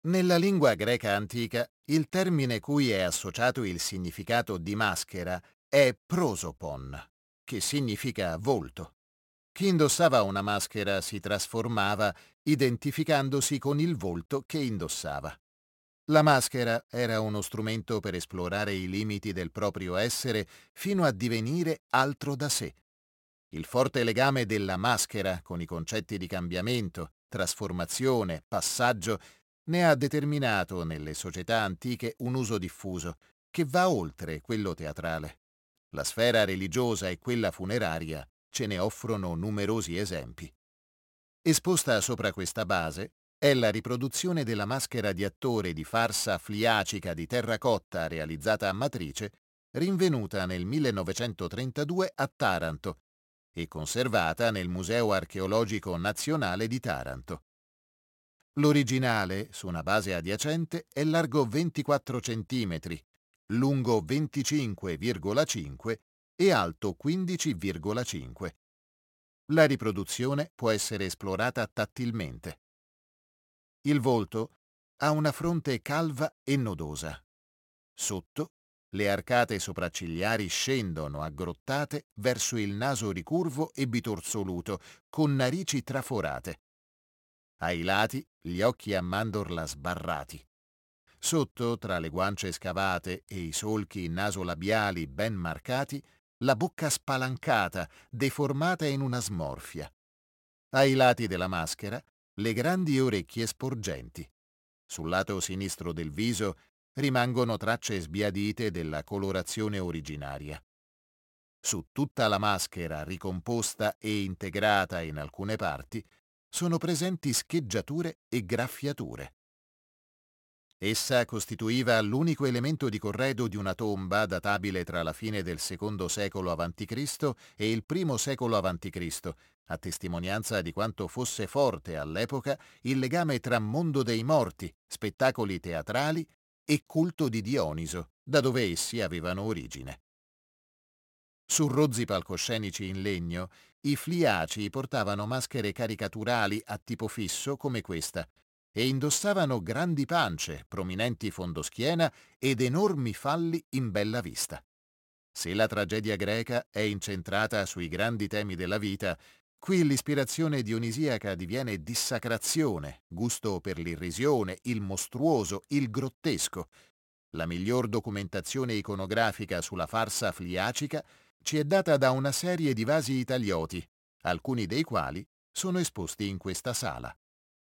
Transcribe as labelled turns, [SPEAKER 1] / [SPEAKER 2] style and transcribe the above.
[SPEAKER 1] Nella lingua greca antica, il termine cui è associato il significato di maschera è prosopon, che significa volto. Chi indossava una maschera si trasformava identificandosi con il volto che indossava. La maschera era uno strumento per esplorare i limiti del proprio essere fino a divenire altro da sé. Il forte legame della maschera con i concetti di cambiamento, trasformazione, passaggio ne ha determinato nelle società antiche un uso diffuso che va oltre quello teatrale. La sfera religiosa e quella funeraria ce ne offrono numerosi esempi. Esposta sopra questa base è la riproduzione della maschera di attore di farsa fliacica di terracotta realizzata a matrice, rinvenuta nel 1932 a Taranto e conservata nel Museo Archeologico Nazionale di Taranto. L'originale, su una base adiacente, è largo 24 cm, lungo 25,5 e alto 15,5. La riproduzione può essere esplorata tattilmente. Il volto ha una fronte calva e nodosa. Sotto, le arcate sopraccigliari scendono aggrottate verso il naso ricurvo e bitorzoluto, con narici traforate. Ai lati, gli occhi a mandorla sbarrati. Sotto, tra le guance scavate e i solchi nasolabiali ben marcati, la bocca spalancata, deformata in una smorfia. Ai lati della maschera, le grandi orecchie sporgenti. Sul lato sinistro del viso rimangono tracce sbiadite della colorazione originaria. Su tutta la maschera, ricomposta e integrata in alcune parti, sono presenti scheggiature e graffiature. Essa costituiva l'unico elemento di corredo di una tomba databile tra la fine del secondo secolo a.C. e il primo secolo a.C., a testimonianza di quanto fosse forte all'epoca il legame tra mondo dei morti, spettacoli teatrali e culto di Dioniso, da dove essi avevano origine. Su rozzi palcoscenici in legno, i fliaci portavano maschere caricaturali a tipo fisso come questa e indossavano grandi pance, prominenti fondoschiena ed enormi falli in bella vista. Se la tragedia greca è incentrata sui grandi temi della vita, qui l'ispirazione dionisiaca diviene dissacrazione, gusto per l'irrisione, il mostruoso, il grottesco. La miglior documentazione iconografica sulla farsa fliacica ci è data da una serie di vasi italioti, alcuni dei quali sono esposti in questa sala.